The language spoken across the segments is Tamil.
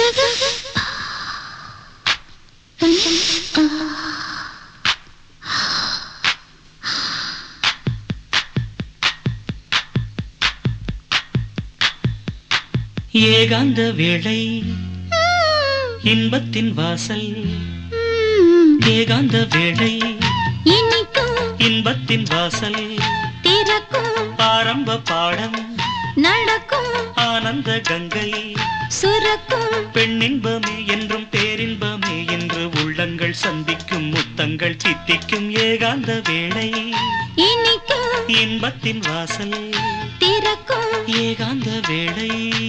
ஏகாந்த வேளை இன்பத்தின் வாசல் ஏகாந்த வேளை இன்பத்தின் வாசல் திறக்கும் ஆரம்ப பாடம் நடக்கும் ஆனந்த கங்கை சுரக்கும் பெண்ணின்பமே என்றும் பேரின்பமே என்று உள்ளங்கள் சந்திக்கும் முத்தங்கள் சித்திக்கும் ஏகாந்த வேளை இனிக்கும் இன்பத்தின் வாசல் திறக்கும் ஏகாந்த வேளை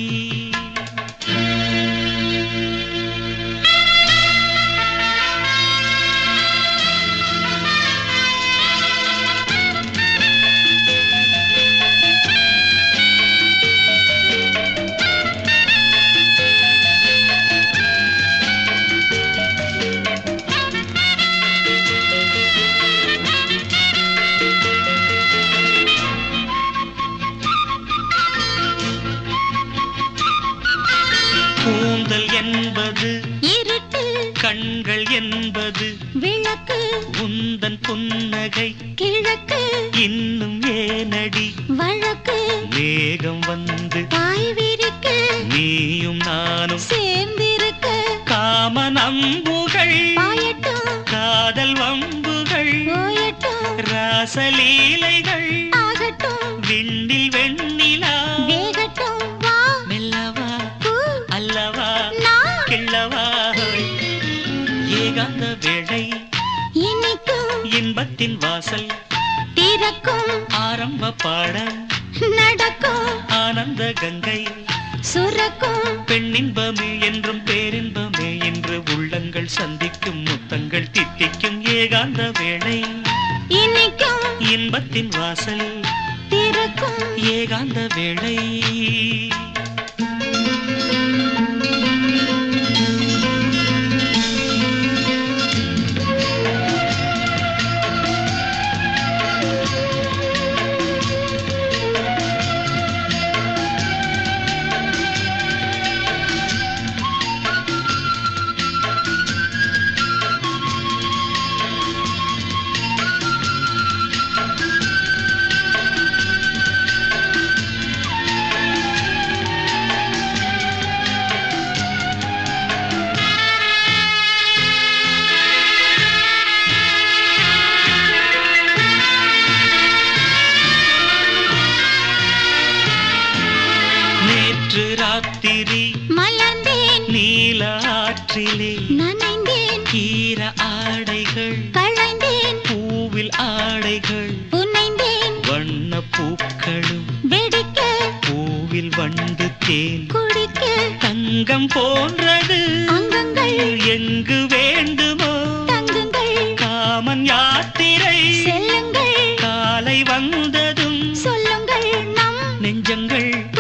கூந்தல் என்பது இருட்டு கண்கள் என்பது விளக்கு உந்தன் புன்னகை கிழக்கு இன்னும் ஏனடி வழக்கு மேகம் வந்து பாய் விரிக்க நீயும் நானும் சேர்ந்திருக்க காம நம்புகள் பாயட்டும் காதல் வம்புகள் போயட்டும் ராசலீலைகள் ஆகட்டும் விண்ணில் வெண்ணிலா வேகட்டும் வா மெல்லவா பூ அல்லவா நான் கிள்ளவா ஏகாந்த வேளை இனிக்கும் இன்பத்தின் வாசல் திறக்கும் ஆரம்ப பாடம் நடக்கும் ஆனந்த கங்கை சுரக்கும் பெண்ணின்பமே என்றும் பேரின்பமே என்று உள்ளங்கள் சந்திக்கும் முத்தங்கள் தித்திக்கும் ஏகாந்த வேளை இனிக்கும் இன்பத்தின் வாசல் திறக்கும் ஏகாந்த வேளை நேற்று ராத்திரி மலர்ந்தேன் நீல ஆற்றிலே நனைந்தேன் ஈர ஆடைகள் களைந்தேன் பூவில் ஆடைகள் புனைந்தேன் வண்ண பூக்களும் வெடிக்க பூவில் வண்டு தேன் குடிக்க தங்கம் போன்றது அங்கங்கள் எங்கு வேண்டுமோ தங்குங்கள் காமன் யாத்திரை செல்லுங்கள் காலை வந்ததும் சொல்லுங்கள் நம் நெஞ்சங்கள்